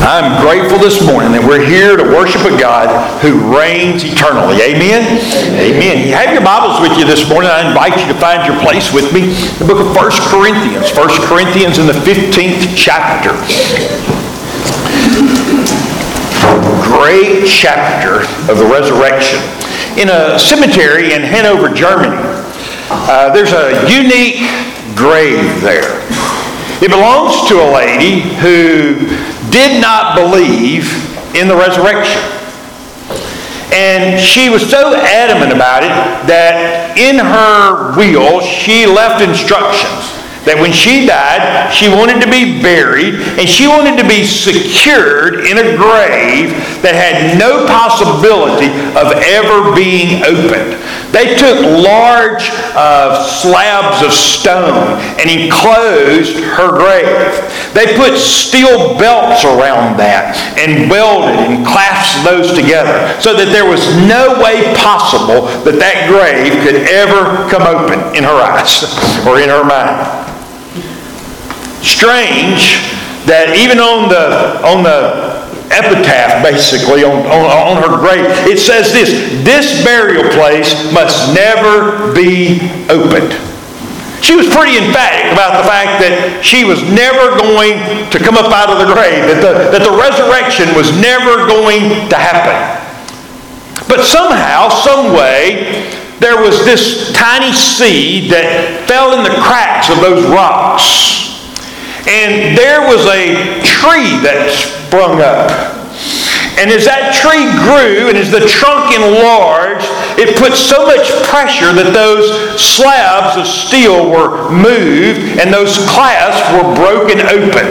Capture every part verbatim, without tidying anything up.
I'm grateful this morning that we're here to worship a God who reigns eternally. Amen? Amen. You have your Bibles with you this morning. I invite you to find your place with me. The book of First Corinthians. First Corinthians in the fifteenth chapter. Great chapter of the resurrection. In a cemetery in Hanover, Germany, uh, there's a unique grave there. It belongs to a lady who did not believe in the resurrection. And she was so adamant about it that in her will she left instructions that when she died, she wanted to be buried and she wanted to be secured in a grave that had no possibility of ever being opened. They took large uh, slabs of stone and enclosed her grave. They put steel belts around that and welded and clasped those together so that there was no way possible that that grave could ever come open in her eyes or in her mind. Strange that even on the on the epitaph, basically on, on, on her grave, it says this: this burial place must never be opened. She was pretty emphatic about the fact that she was never going to come up out of the grave, that the, that the resurrection was never going to happen. But somehow, some way, there was this tiny seed that fell in the cracks of those rocks. And there was a tree that sprung up. And as that tree grew and as the trunk enlarged, it put so much pressure that those slabs of steel were moved and those clasps were broken open.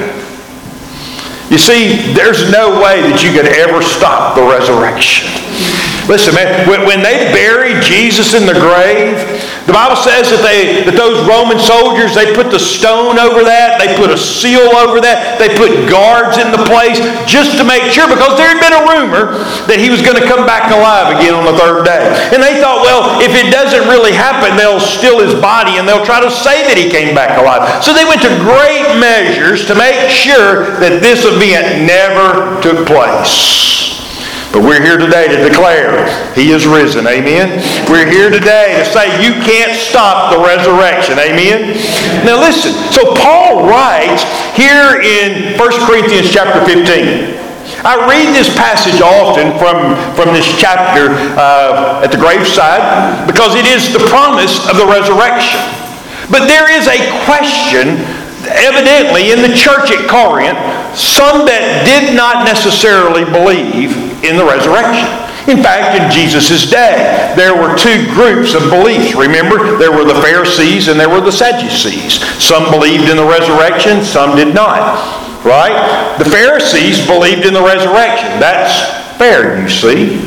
You see, there's no way that you could ever stop the resurrection. Listen, man, when they buried Jesus in the grave, the Bible says that they that those Roman soldiers, they put the stone over that, they put a seal over that, they put guards in the place just to make sure, because there had been a rumor that he was going to come back alive again on the third day. And they thought, well, if it doesn't really happen, they'll steal his body and they'll try to say that he came back alive. So they went to great measures to make sure that this event never took place. But we're here today to declare He is risen. Amen? We're here today to say you can't stop the resurrection. Amen? Now listen. So Paul writes here in First Corinthians chapter fifteen. I read this passage often from, from this chapter uh, at the graveside because it is the promise of the resurrection. But there is a question evidently in the church at Corinth, some that did not necessarily believe in the resurrection. In fact, in Jesus' day, there were two groups of beliefs. Remember, there were the Pharisees and there were the Sadducees. Some believed in the resurrection, some did not. Right? The Pharisees believed in the resurrection. That's fair, you see.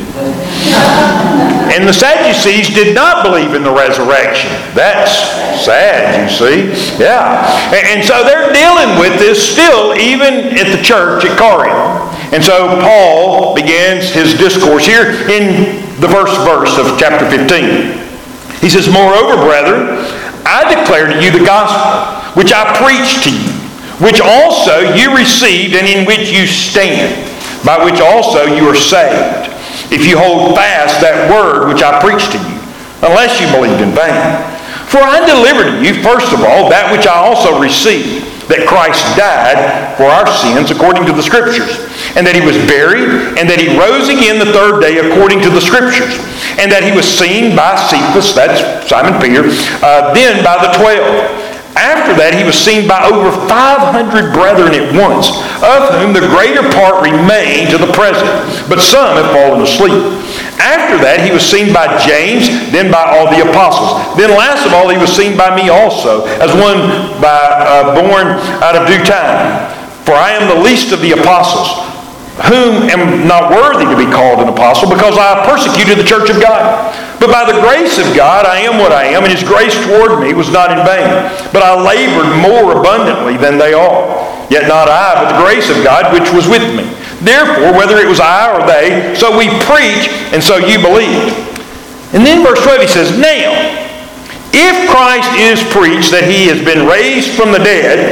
And the Sadducees did not believe in the resurrection. That's sad, you see. Yeah. And so they're dealing with this still, even at the church at Corinth. And so Paul begins his discourse here in the first verse of chapter fifteen. He says, "Moreover, brethren, I declare to you the gospel, which I preached to you, which also you received and in which you stand, by which also you are saved, if you hold fast that word which I preached to you, unless you believed in vain. For I delivered to you, first of all, that which I also received, that Christ died for our sins according to the Scriptures, and that He was buried, and that He rose again the third day according to the Scriptures, and that He was seen by Cephas," that's Simon Peter, uh, "then by the twelve. After that, He was seen by over five hundred brethren at once, of whom the greater part remain to the present, but some have fallen asleep. After that, He was seen by James, then by all the apostles. Then last of all, He was seen by me also, as one by, uh, born out of due time. For I am the least of the apostles, whom am not worthy to be called an apostle, because I have persecuted the church of God. But by the grace of God I am what I am, and His grace toward me was not in vain. But I labored more abundantly than they all. Yet not I, but the grace of God which was with me. Therefore, whether it was I or they, so we preach, and so you believed." And then verse twelve he says, "Now, if Christ is preached that He has been raised from the dead, how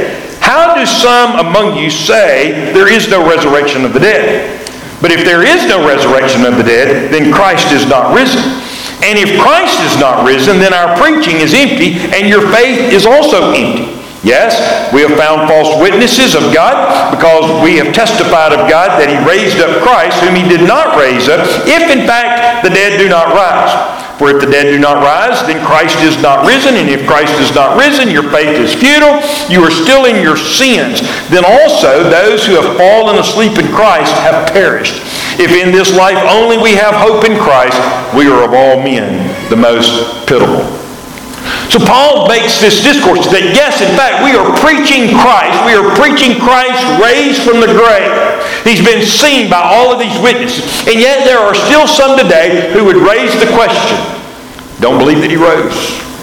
how do some among you say there is no resurrection of the dead? But if there is no resurrection of the dead, then Christ is not risen. And if Christ is not risen, then our preaching is empty, and your faith is also empty. Yes, we have found false witnesses of God, because we have testified of God that He raised up Christ, whom He did not raise up, if in fact the dead do not rise. For if the dead do not rise, then Christ is not risen. And if Christ is not risen, your faith is futile. You are still in your sins. Then also those who have fallen asleep in Christ have perished. If in this life only we have hope in Christ, we are of all men the most pitiable. So Paul makes this discourse that yes, in fact, we are preaching Christ. We are preaching Christ raised from the grave. He's been seen by all of these witnesses. And yet there are still some today who would raise the question, don't believe that He rose.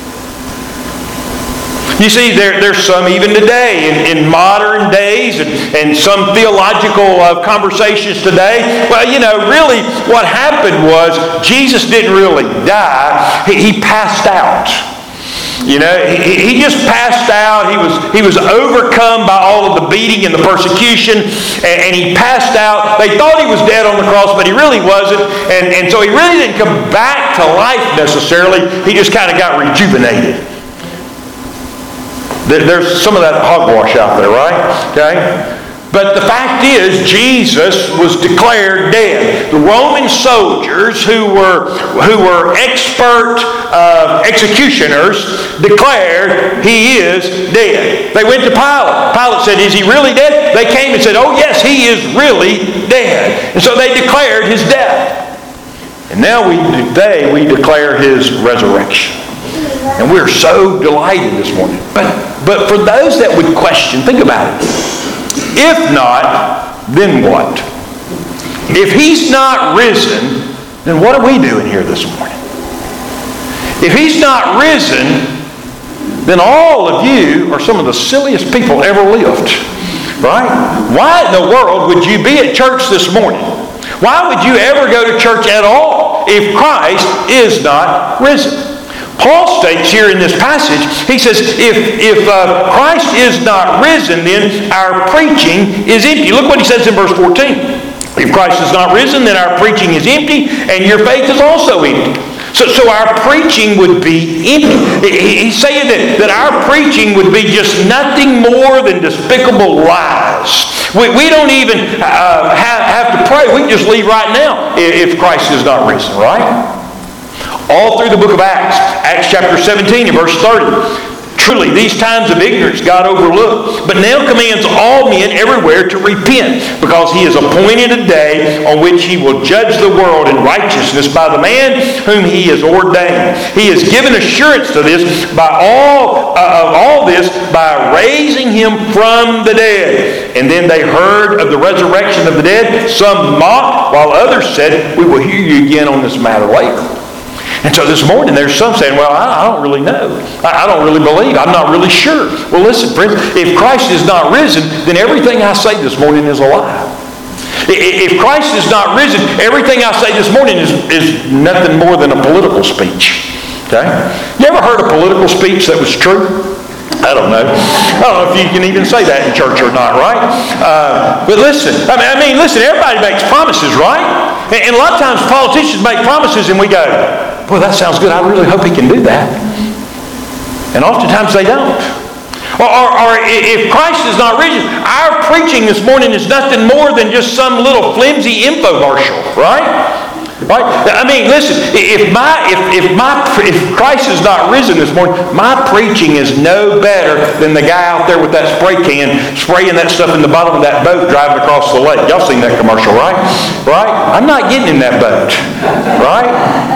You see, there, there's some even today in, in modern days and, and some theological uh, conversations today. Well, you know, really what happened was Jesus didn't really die. He, he passed out. You know, he, he just passed out. He was, he was overcome by all of the beating and the persecution, and, and he passed out. They thought he was dead on the cross, but he really wasn't. And, and so he really didn't come back to life necessarily. He just kind of got rejuvenated. There's some of that hogwash out there, right? Okay? But the fact is, Jesus was declared dead. The Roman soldiers, who were, who were expert uh, executioners, declared He is dead. They went to Pilate. Pilate said, is He really dead? They came and said, oh yes, He is really dead. And so they declared His death. And now we, today we declare His resurrection. And we're so delighted this morning. But, but for those that would question, think about it. If not, then what? If He's not risen, then what are we doing here this morning? If He's not risen, then all of you are some of the silliest people ever lived. Right? Why in the world would you be at church this morning? Why would you ever go to church at all if Christ is not risen? Paul states here in this passage, he says, if, if uh, Christ is not risen, then our preaching is empty. Look what he says in verse fourteen. If Christ is not risen, then our preaching is empty, and your faith is also empty. So, so our preaching would be empty. He's saying that, that our preaching would be just nothing more than despicable lies. We, we don't even uh, have, have to pray. We can just leave right now if Christ is not risen, right? All through the book of Acts, Acts chapter seventeen and verse thirty. Truly, these times of ignorance God overlooked, but now commands all men everywhere to repent, because He has appointed a day on which He will judge the world in righteousness by the man whom He has ordained. He has given assurance to this by all uh, of all this by raising Him from the dead. And then they heard of the resurrection of the dead. Some mocked, while others said, we will hear you again on this matter later. And so this morning there's some saying, well, I, I don't really know. I, I don't really believe. I'm not really sure. Well, listen, friends, if Christ is not risen, then everything I say this morning is a lie. If Christ is not risen, everything I say this morning is, is nothing more than a political speech. Okay? You ever heard a political speech that was true? I don't know. I don't know if you can even say that in church or not, right? Uh, but listen, I mean, I mean, listen, everybody makes promises, right? And, and a lot of times politicians make promises and we go, boy, that sounds good. I really hope he can do that. And oftentimes they don't. Or, or, or if Christ is not risen, our preaching this morning is nothing more than just some little flimsy infomercial, right? Right? I mean, listen, if my if if my if Christ is not risen this morning, my preaching is no better than the guy out there with that spray can spraying that stuff in the bottom of that boat driving across the lake. Y'all seen that commercial, right? Right? I'm not getting in that boat. Right?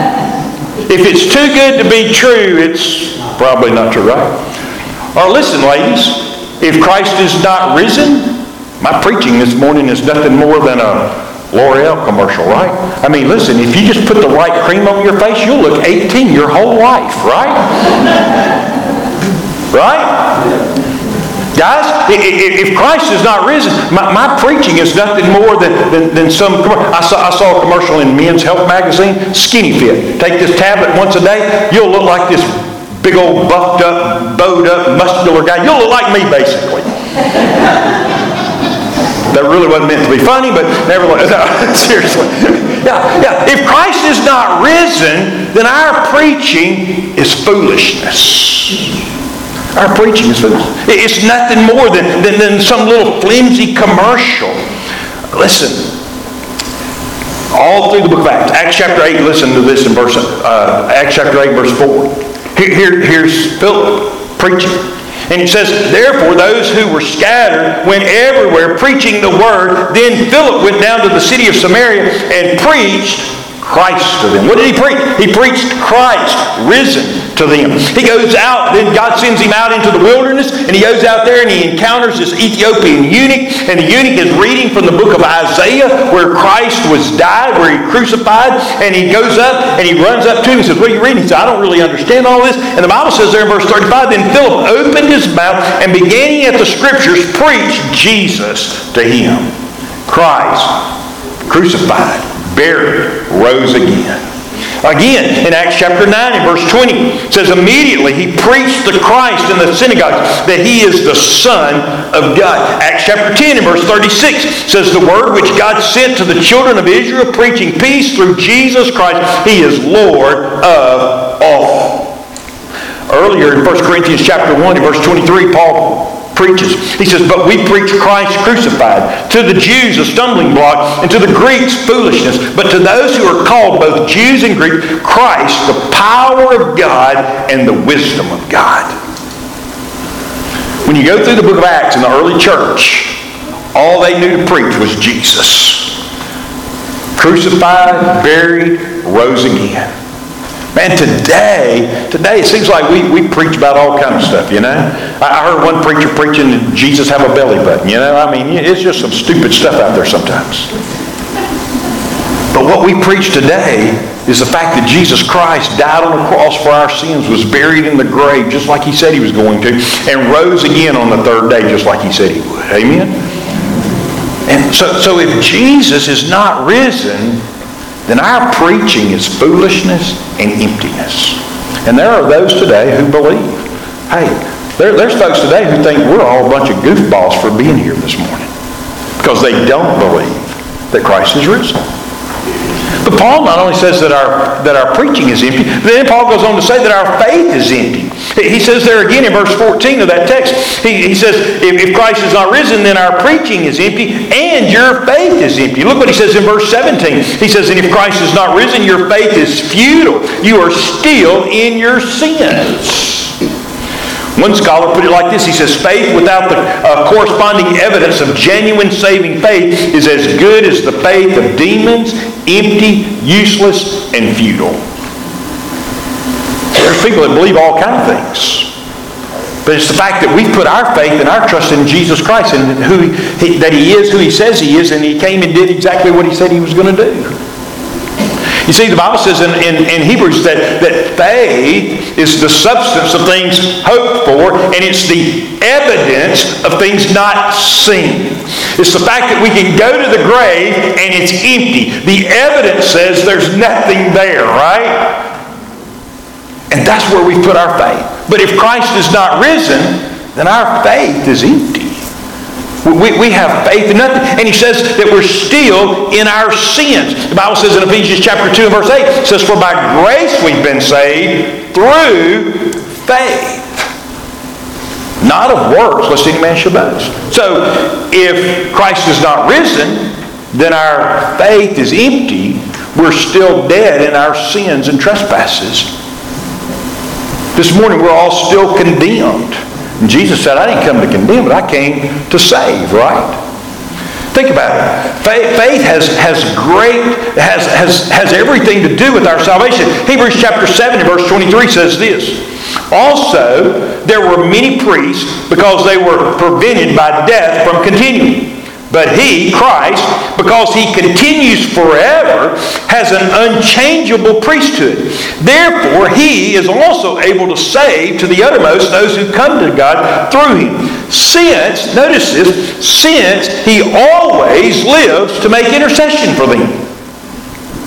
If it's too good to be true, it's probably not true, right? Or listen, ladies, if Christ is not risen, my preaching this morning is nothing more than a L'Oreal commercial, right? I mean, listen, if you just put the right cream on your face, you'll look eighteen your whole life, right? Right? Guys, if Christ is not risen, my, my preaching is nothing more than, than, than some... I saw, I saw a commercial in Men's Health magazine, Skinny Fit. Take this tablet once a day, you'll look like this big old buffed up, bowed up, muscular guy. You'll look like me, basically. That really wasn't meant to be funny, but nevertheless, no, seriously. Yeah, yeah. If Christ is not risen, then our preaching is foolishness. Our preaching is foolishness. It's nothing more than, than, than some little flimsy commercial. Listen, all through the book of Acts, Acts chapter eight, listen to this in verse, uh, Acts chapter eight, verse four. Here, here, here's Philip preaching. And it says, therefore those who were scattered went everywhere preaching the word. Then Philip went down to the city of Samaria and preached Christ to them. What did he preach? He preached Christ risen to them. He goes out, then God sends him out into the wilderness, and he goes out there and he encounters this Ethiopian eunuch, and the eunuch is reading from the book of Isaiah where Christ was died, where he crucified, and he goes up and he runs up to him and says, what are you reading? He says, I don't really understand all this. And the Bible says there in verse thirty-five, then Philip opened his mouth and beginning at the scriptures preached Jesus to him. Christ crucified, buried, rose again. Again, in Acts chapter nine and verse twenty, it says, immediately he preached the Christ in the synagogue, that he is the Son of God. Acts chapter ten and verse thirty-six says, the word which God sent to the children of Israel, preaching peace through Jesus Christ, he is Lord of all. Earlier in First Corinthians chapter one and verse twenty-three, Paul preaches. He says, but we preach Christ crucified, to the Jews a stumbling block, and to the Greeks foolishness. But to those who are called, both Jews and Greeks, Christ, the power of God and the wisdom of God. When you go through the book of Acts in the early church, all they knew to preach was Jesus. Crucified, buried, rose again. Man, today, today it seems like we, we preach about all kinds of stuff, you know. I heard one preacher preaching that Jesus have a belly button, you know. I mean, it's just some stupid stuff out there sometimes. But what we preach today is the fact that Jesus Christ died on the cross for our sins, was buried in the grave just like he said he was going to, and rose again on the third day just like he said he would. Amen? And so, so if Jesus is not risen, then our preaching is foolishness and emptiness. And there are those today who believe. Hey, there, there's folks today who think we're all a bunch of goofballs for being here this morning because they don't believe that Christ is risen. But Paul not only says that our that our preaching is empty, but then Paul goes on to say that our faith is empty. He says there again in verse fourteen of that text, he, he says, if, if Christ is not risen, then our preaching is empty and your faith is empty. Look what he says in verse seventeen. He says, and if Christ is not risen, your faith is futile. You are still in your sins. One scholar put it like this. He says, faith without the uh, corresponding evidence of genuine saving faith is as good as the faith of demons, empty, useless, and futile. There's people that believe all kinds of things. But it's the fact that we put our faith and our trust in Jesus Christ and who he, that he is who he says he is, and he came and did exactly what he said he was going to do. You see, the Bible says in, in, in Hebrews that, that faith is the substance of things hoped for, and it's the evidence of things not seen. It's the fact that we can go to the grave and it's empty. The evidence says there's nothing there, right? And that's where we put our faith. But if Christ is not risen, then our faith is empty. We, we have faith in nothing. And he says that we're still in our sins. The Bible says in Ephesians chapter two and verse eight, it says, for by grace we've been saved through faith. Not of works, lest any man should boast. So, if Christ is not risen, then our faith is empty. We're still dead in our sins and trespasses. This morning we're all still condemned. And Jesus said, I didn't come to condemn, but I came to save, right? Think about it. Faith, faith has, has great, has, has, has everything to do with our salvation. Hebrews chapter seven and verse twenty-three says this. Also, there were many priests because they were prevented by death from continuing. But he, Christ, because he continues forever, has an unchangeable priesthood. Therefore, he is also able to save to the uttermost those who come to God through him. Since, notice this, since he always lives to make intercession for them.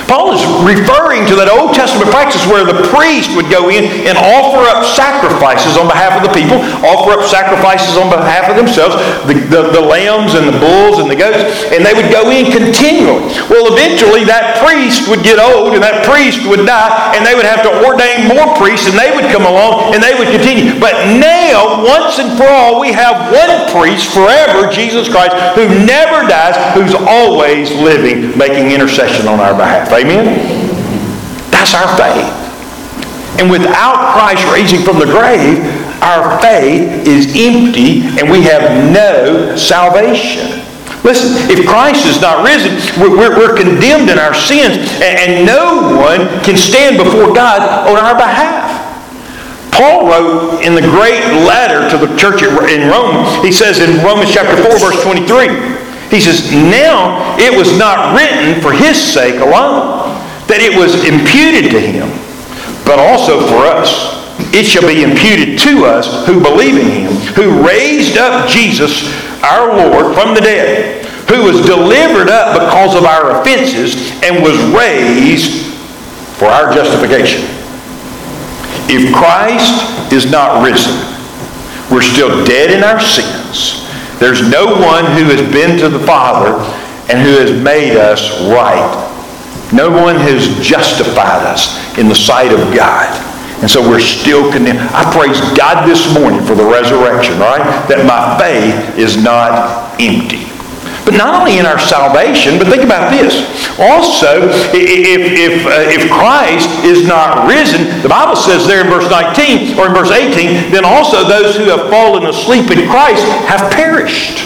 Paul is referring to that Old Testament practice where the priest would go in and offer up sacrifices on behalf of the people, offer up sacrifices on behalf of themselves, the, the, the lambs and the bulls and the goats, and they would go in continually. Well, eventually that priest would get old and that priest would die, and they would have to ordain more priests, and they would come along and they would continue. But now, once and for all, we have one priest forever, Jesus Christ, who never dies, who's always living, making intercession on our behalf. Amen? That's our faith. And without Christ raising from the grave, our faith is empty and we have no salvation. Listen, if Christ is not risen, we're, we're condemned in our sins, and, and no one can stand before God on our behalf. Paul wrote in the great letter to the church in Rome, he says in Romans chapter four, verse twenty-three, he says, now it was not written for his sake alone, that it was imputed to him, but also for us. It shall be imputed to us who believe in him, who raised up Jesus, our Lord, from the dead, who was delivered up because of our offenses and was raised for our justification. If Christ is not risen, we're still dead in our sins. There's no one who has been to the Father and who has made us right. No one has justified us in the sight of God. And so we're still condemned. I praise God this morning for the resurrection, right? That my faith is not empty. But not only in our salvation, but think about this. Also, if, if, uh, if Christ is not risen, the Bible says there in verse nineteen, or in verse eighteen, then also those who have fallen asleep in Christ have perished.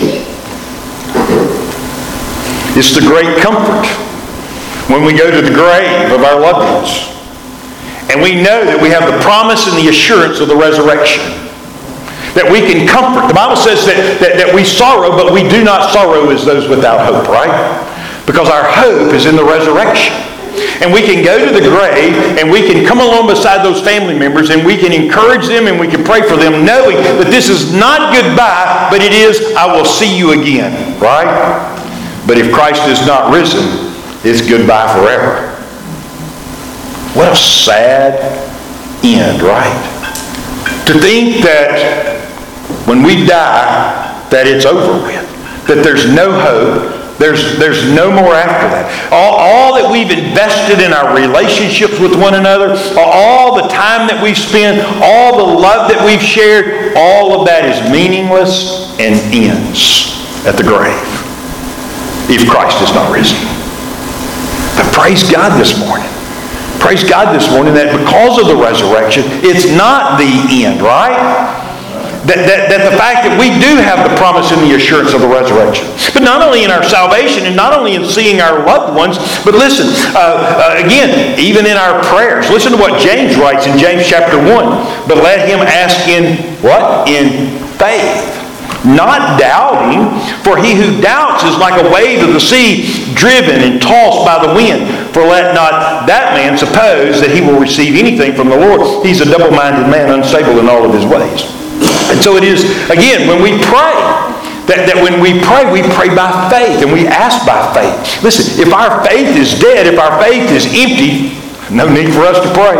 It's the great comfort when we go to the grave of our loved ones. And we know that we have the promise and the assurance of the resurrection. That we can comfort. The Bible says that, that, that we sorrow, but we do not sorrow as those without hope, right? Because our hope is in the resurrection. And we can go to the grave and we can come along beside those family members and we can encourage them and we can pray for them, knowing that this is not goodbye, but it is, I will see you again, right? But if Christ is not risen, it's goodbye forever. What a sad end, right? To think that when we die, that it's over with. That there's no hope. There's, there's no more after that. All, all that we've invested in our relationships with one another, all the time that we've spent, all the love that we've shared, all of that is meaningless and ends at the grave if Christ is not risen. But praise God this morning. Praise God this morning that because of the resurrection, it's not the end, right? That, that, that the fact that we do have the promise and the assurance of the resurrection. But not only in our salvation and not only in seeing our loved ones, but listen, uh, uh, again, even in our prayers. Listen to what James writes in James chapter one. But let him ask in what? In faith. Not doubting, for he who doubts is like a wave of the sea, driven and tossed by the wind. For let not that man suppose that he will receive anything from the Lord. He's a double-minded man, unstable in all of his ways. And so it is, again, when we pray, that, that when we pray, we pray by faith and we ask by faith. Listen, if our faith is dead, if our faith is empty, no need for us to pray.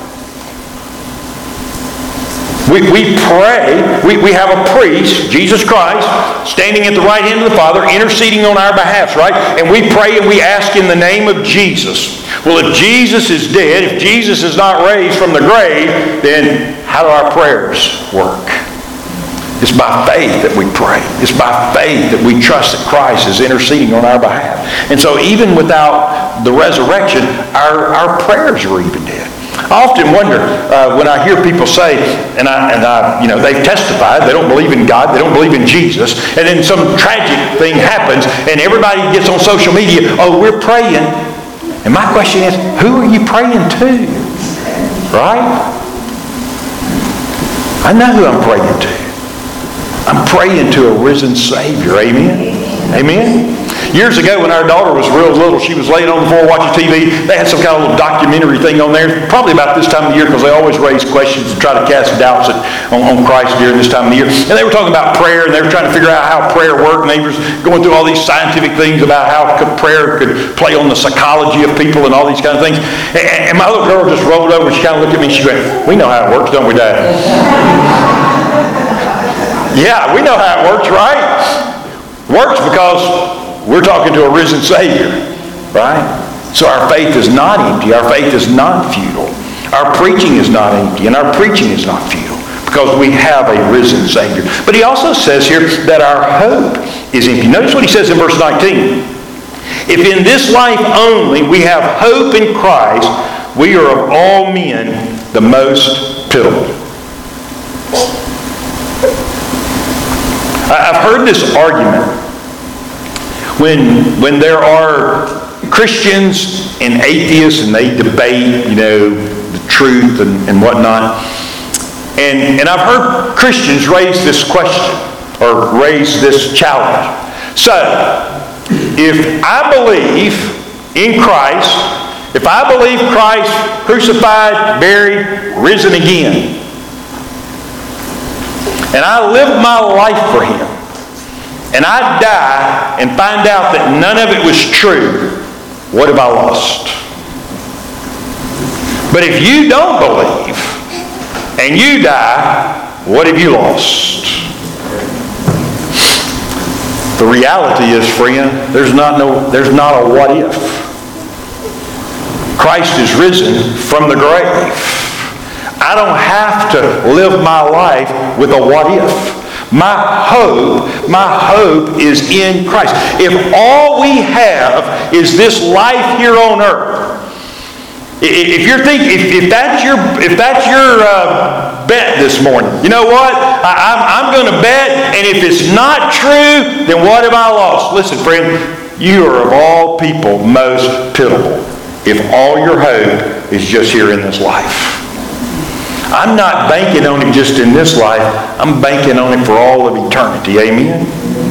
We, we pray, we, we have a priest, Jesus Christ, standing at the right hand of the Father, interceding on our behalf, right? And we pray and we ask in the name of Jesus. Well, if Jesus is dead, if Jesus is not raised from the grave, then how do our prayers work? It's by faith that we pray. It's by faith that we trust that Christ is interceding on our behalf. And so even without the resurrection, our, our prayers are even dead. I often wonder uh, when I hear people say, and I, and I, you know, they've testified, they don't believe in God, they don't believe in Jesus, and then some tragic thing happens, and everybody gets on social media, oh, we're praying. And my question is, who are you praying to? Right? I know who I'm praying to. I'm praying to a risen Savior. Amen? Amen? Years ago when our daughter was real little, she was laying on the floor watching T V. They had some kind of little documentary thing on there, probably about this time of year, because they always raise questions and try to cast doubts at, on, on Christ during this time of the year. And they were talking about prayer, and they were trying to figure out how prayer worked, and they were going through all these scientific things about how could prayer could play on the psychology of people and all these kind of things. And, and my little girl just rolled over and she kind of looked at me and she went, "We know how it works, don't we, Dad?" Yeah, we know how it works, right? Works because we're talking to a risen Savior, right? So our faith is not empty. Our faith is not futile. Our preaching is not empty, and our preaching is not futile because we have a risen Savior. But he also says here that our hope is empty. Notice what he says in verse nineteen. If in this life only we have hope in Christ, we are of all men the most pitiable. I've heard this argument when, when there are Christians and atheists and they debate, you know, the truth and, and whatnot. And, and I've heard Christians raise this question or raise this challenge. So, if I believe in Christ, if I believe Christ crucified, buried, risen again, and I live my life for Him, and I die and find out that none of it was true, what have I lost? But if you don't believe and you die, what have you lost? The reality is, friend, there's not no, there's not a what if. Christ is risen from the grave. I don't have to live my life with a what if. My hope, my hope is in Christ. If all we have is this life here on earth, if you're thinking, if, if that's your, if that's your uh, bet this morning, you know what? I, I'm, I'm going to bet, and if it's not true, then what have I lost? Listen, friend, you are of all people most pitiable if all your hope is just here in this life. I'm not banking on it just in this life. I'm banking on it for all of eternity. Amen?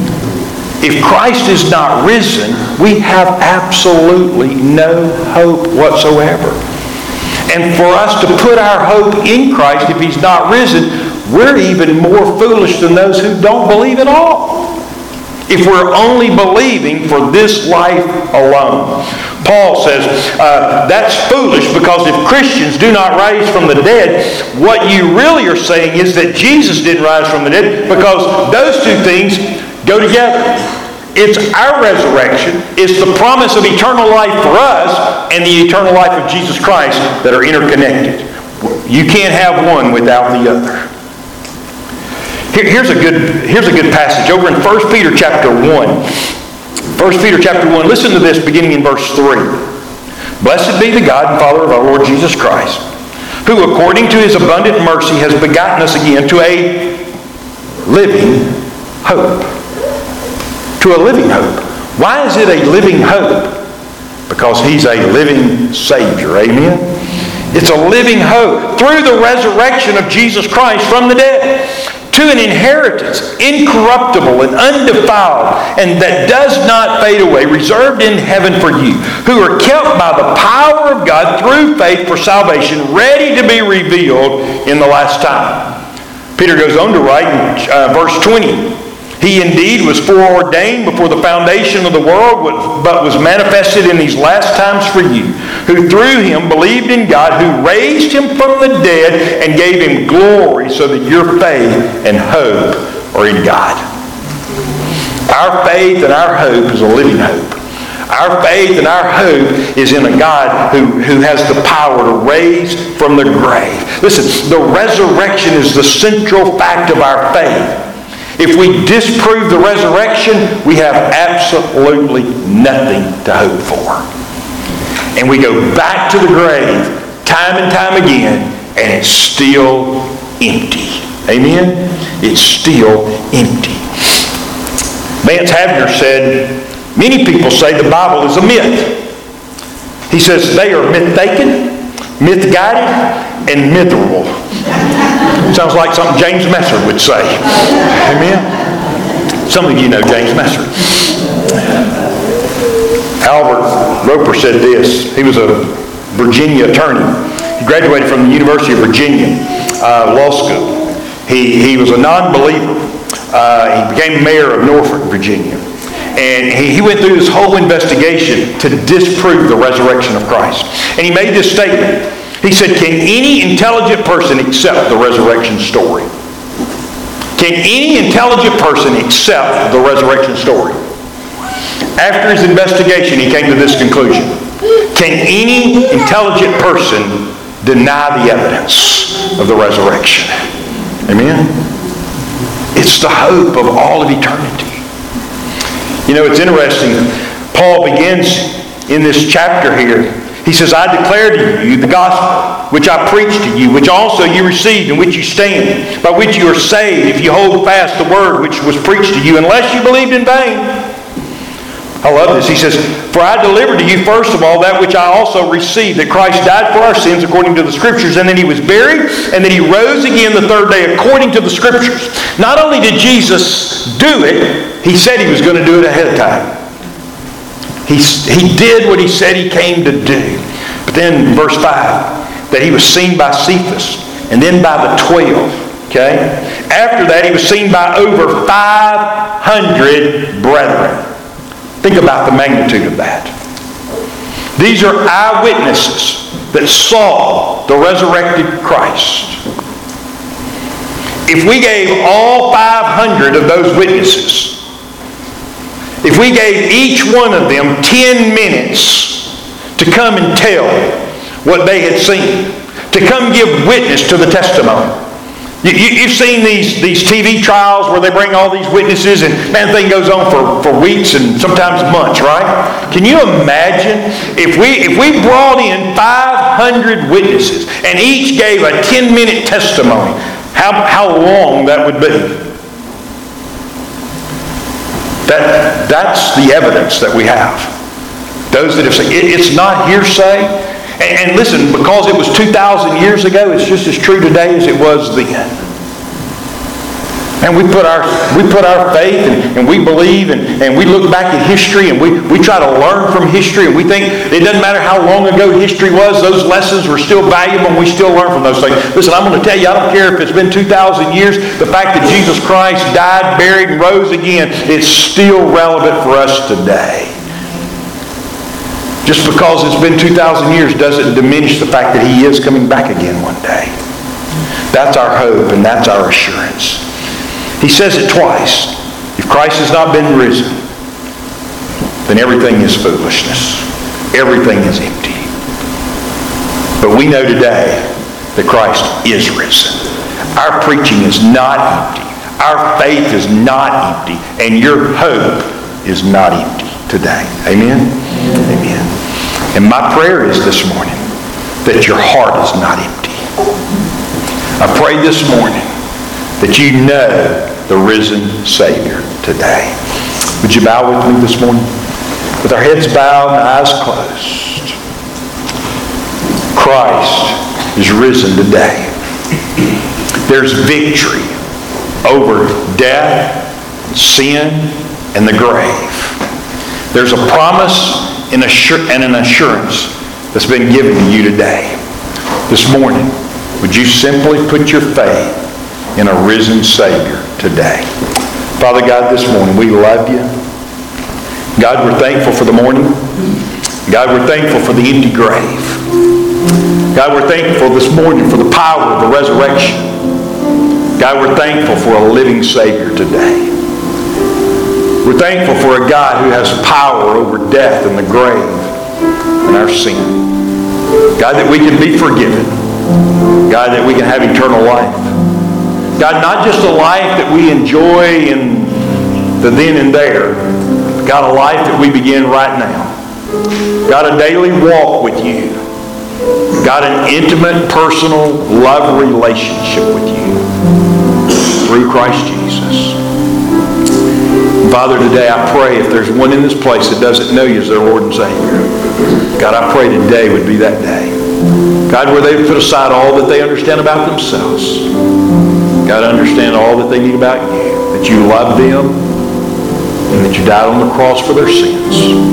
If Christ is not risen, we have absolutely no hope whatsoever. And for us to put our hope in Christ, if He's not risen, we're even more foolish than those who don't believe at all. If we're only believing for this life alone. Paul says, uh, that's foolish because if Christians do not rise from the dead, what you really are saying is that Jesus didn't rise from the dead, because those two things go together. It's our resurrection, it's the promise of eternal life for us, and the eternal life of Jesus Christ that are interconnected. You can't have one without the other. Here, here's a good, here's a good passage over in First Peter chapter one. First Peter chapter one, listen to this beginning in verse three. Blessed be the God and Father of our Lord Jesus Christ, who according to His abundant mercy has begotten us again to a living hope. To a living hope. Why is it a living hope? Because He's a living Savior. Amen? It's a living hope through the resurrection of Jesus Christ from the dead, to an inheritance, incorruptible and undefiled, and that does not fade away, reserved in heaven for you, who are kept by the power of God through faith for salvation, ready to be revealed in the last time. Peter goes on to write in uh, verse twenty, He indeed was foreordained before the foundation of the world, but was manifested in these last times for you, who through Him believed in God, who raised Him from the dead and gave Him glory, so that your faith and hope are in God. Our faith and our hope is a living hope. Our faith and our hope is in a God who, who has the power to raise from the grave. Listen, the resurrection is the central fact of our faith. If we disprove the resurrection, we have absolutely nothing to hope for. And we go back to the grave time and time again, and it's still empty. Amen? It's still empty. Vance Havner said, many people say the Bible is a myth. He says they are myth-taken, myth-guided, and mytherable. Sounds like something James Messer would say. Amen? Some of you know James Messer. Albert Roper said this. He was a Virginia attorney. He graduated from the University of Virginia uh, Law School. He, he was a non-believer. Uh, he became mayor of Norfolk, Virginia. And he, he went through this whole investigation to disprove the resurrection of Christ. And he made this statement. He said, can any intelligent person accept the resurrection story? Can any intelligent person accept the resurrection story? After his investigation, he came to this conclusion. Can any intelligent person deny the evidence of the resurrection? Amen? It's the hope of all of eternity. You know, it's interesting. Paul begins in this chapter here. He says, I declare to you the gospel which I preached to you, which also you received, in which you stand, by which you are saved, if you hold fast the word which was preached to you, unless you believed in vain. I love this. He says, for I delivered to you first of all that which I also received, that Christ died for our sins according to the Scriptures, and then he was buried, and then he rose again the third day according to the Scriptures. Not only did Jesus do it, he said he was going to do it ahead of time. He, he did what he said he came to do. But then, verse five, that he was seen by Cephas, and then by the twelve. Okay? After that, he was seen by over five hundred brethren. Think about the magnitude of that. These are eyewitnesses that saw the resurrected Christ. If we gave all five hundred of those witnesses, if we gave each one of them ten minutes to come and tell what they had seen, to come give witness to the testimony. You, you, you've seen these, these T V trials where they bring all these witnesses and man, the thing goes on for, for weeks and sometimes months, right? Can you imagine if we, if we brought in five hundred witnesses and each gave a ten minute testimony, how, how long that would be? That, that's the evidence that we have. Those that have said, it, it's not hearsay. And, and listen, because it was two thousand years ago, it's just as true today as it was then. And we put our, we put our faith and, and we believe and, and we look back at history and we, we try to learn from history and we think it doesn't matter how long ago history was, those lessons were still valuable and we still learn from those things. Listen, I'm going to tell you, I don't care if it's been two thousand years, the fact that Jesus Christ died, buried, and rose again, it's still relevant for us today. Just because it's been two thousand years doesn't diminish the fact that he is coming back again one day. That's our hope and that's our assurance. He says it twice. If Christ has not been risen, then everything is foolishness. Everything is empty. But we know today that Christ is risen. Our preaching is not empty. Our faith is not empty. And your hope is not empty today. Amen? Amen. And my prayer is this morning that your heart is not empty. I pray this morning that you know the risen Savior today. Would you bow with me this morning? With our heads bowed and eyes closed. Christ is risen today. There's victory over death, sin, and the grave. There's a promise and an assurance that's been given to you today. This morning, would you simply put your faith in a risen Savior today? Father God, this morning we love you. God, we're thankful for the morning. God, we're thankful for the empty grave. God, we're thankful this morning for the power of the resurrection. God, we're thankful for a living Savior today. We're thankful for a God who has power over death and the grave and our sin. God, that we can be forgiven. God, that we can have eternal life. God, not just a life that we enjoy in the then and there, but God, a life that we begin right now. God, a daily walk with you. God, an intimate, personal, love relationship with you through Christ Jesus. Father, today I pray if there's one in this place that doesn't know you as their Lord and Savior, God, I pray today would be that day. God, where they put aside all that they understand about themselves. God, understand all that they need about you. That you love them and that you died on the cross for their sins.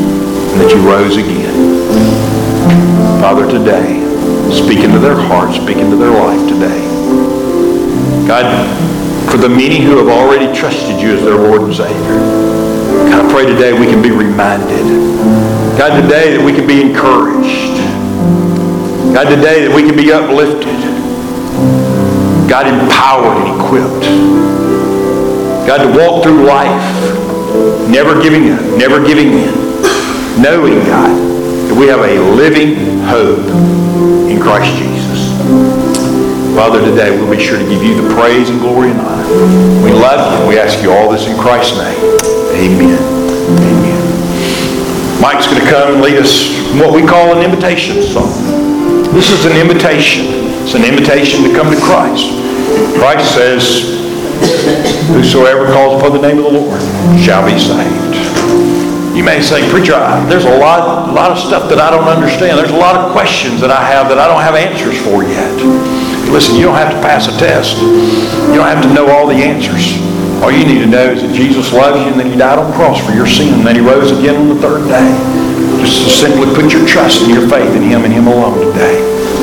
and that you rose again. Father, today, speak into their hearts, speak into their life today. God, for the many who have already trusted you as their Lord and Savior, God, I pray today we can be reminded. God, today that we can be encouraged. God, today that we can be uplifted. God, empowered and equipped. God, to walk through life, never giving up, never giving in, knowing, God, that we have a living hope in Christ Jesus. Father, today we'll be sure to give you the praise and glory and honor. We love you. We ask you all this in Christ's name. Amen. Amen. Mike's going to come and lead us in what we call an invitation song. This is an invitation. It's an invitation to come to Christ. Christ says, whosoever calls upon the name of the Lord shall be saved. You may say, preacher, I, there's a lot, a lot of stuff that I don't understand. There's a lot of questions that I have that I don't have answers for yet. Listen, you don't have to pass a test. You don't have to know all the answers. All you need to know is that Jesus loves you and that he died on the cross for your sin and that he rose again on the third day. Just to simply put your trust and your faith in him and him alone today.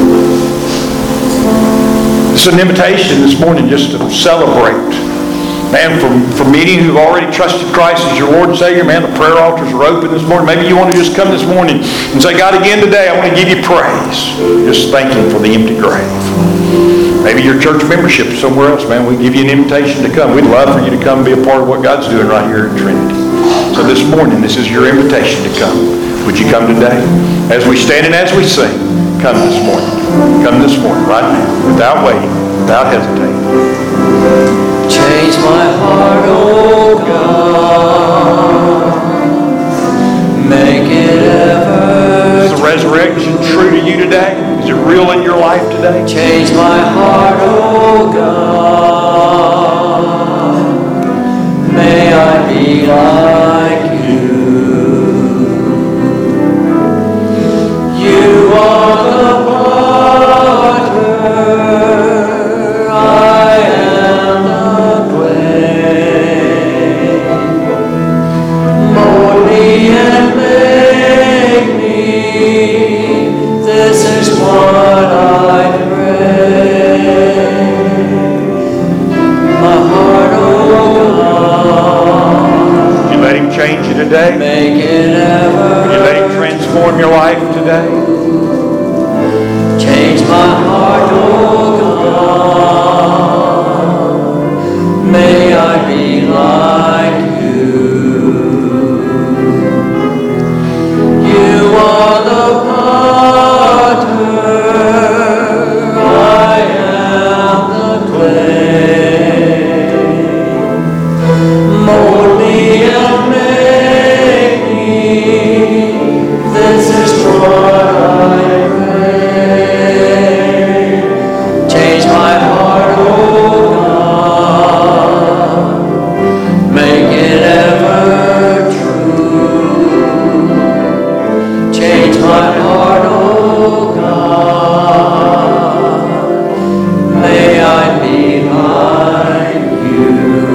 It's an invitation this morning just to celebrate. Man, for, for many who've already trusted Christ as your Lord and Savior, man, the prayer altars are open this morning. Maybe you want to just come this morning and say, God, again today, I want to give you praise. Just thank him for the empty grave. Maybe your church membership is somewhere else, man. We give you an invitation to come. We'd love for you to come and be a part of what God's doing right here at Trinity. So this morning, this is your invitation to come. Would you come today? As we stand and as we sing, come this morning. Come this morning, right now, without waiting, without hesitating. Change my heart, oh God. Make it ever. Is the resurrection true to you today? Is it real in your life today? Change my heart, oh God. May I be like you. You are the potter. I am the clay. Mold me and make me. This is what I pray. My heart, oh God. You let him change you today? Make it ever. You let him transform your life today? Change my heart, oh God. May I be like you. You are the potter. I am the clay. Mold me and make me. This is what I pray. Change my heart, oh God. Make it ever true. Change my heart, oh God. May I be like you.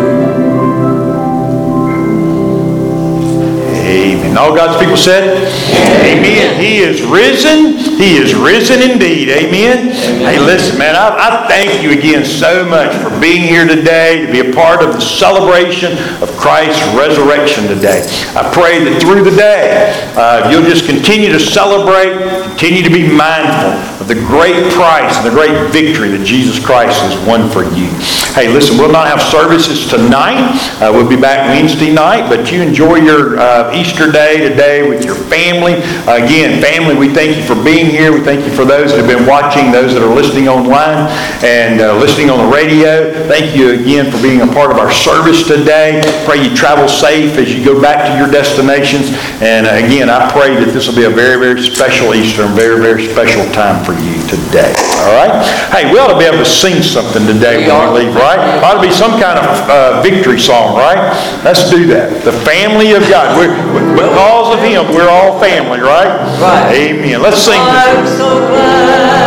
Amen. All God's people said? Amen. He is risen. He is risen indeed. Amen. Hey, listen, man, I, I thank you again so much for being here today to be a part of the celebration of Christ's resurrection today. I pray that through the day, uh, you'll just continue to celebrate, continue to be mindful of the great price and the great victory that Jesus Christ has won for you. Hey, listen, we'll not have services tonight. Uh, we'll be back Wednesday night, but you enjoy your uh, Easter day today with your family. Uh, again, family, we thank you for being here. We thank you for those that have been watching, those that are listening online and uh, listening on the radio. Thank you again for being a part of our service today. Pray you travel safe as you go back to your destinations. And uh, again, I pray that this will be a very, very special Easter and very, very special time for you today. All right? Hey, we ought to be able to sing something today when we leave, right? Ought to be some kind of uh, victory song, right? Let's do that. The family of God. We're, because of him, we're all family, right? Right. Amen. Let's sing this. I'm so glad.